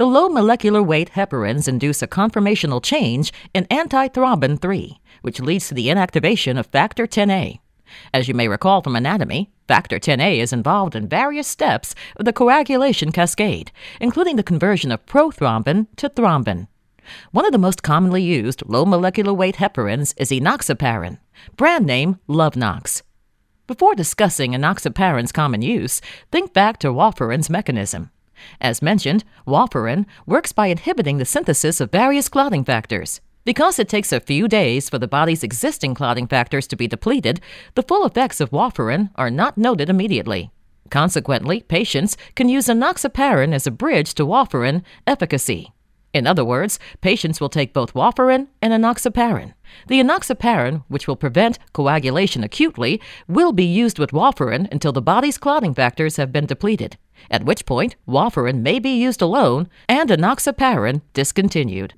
The low molecular weight heparins induce a conformational change in antithrombin 3, which leads to the inactivation of factor Xa. As you may recall from anatomy, factor Xa is involved in various steps of the coagulation cascade, including the conversion of prothrombin to thrombin. One of the most commonly used low molecular weight heparins is enoxaparin, brand name Lovenox. Before discussing enoxaparin's common use, think back to warfarin's mechanism. As mentioned, warfarin works by inhibiting the synthesis of various clotting factors. Because it takes a few days for the body's existing clotting factors to be depleted, the full effects of warfarin are not noted immediately. Consequently, patients can use enoxaparin as a bridge to warfarin efficacy. In other words, patients will take both warfarin and enoxaparin. The enoxaparin, which will prevent coagulation acutely, will be used with warfarin until the body's clotting factors have been depleted, at which point warfarin may be used alone and enoxaparin discontinued.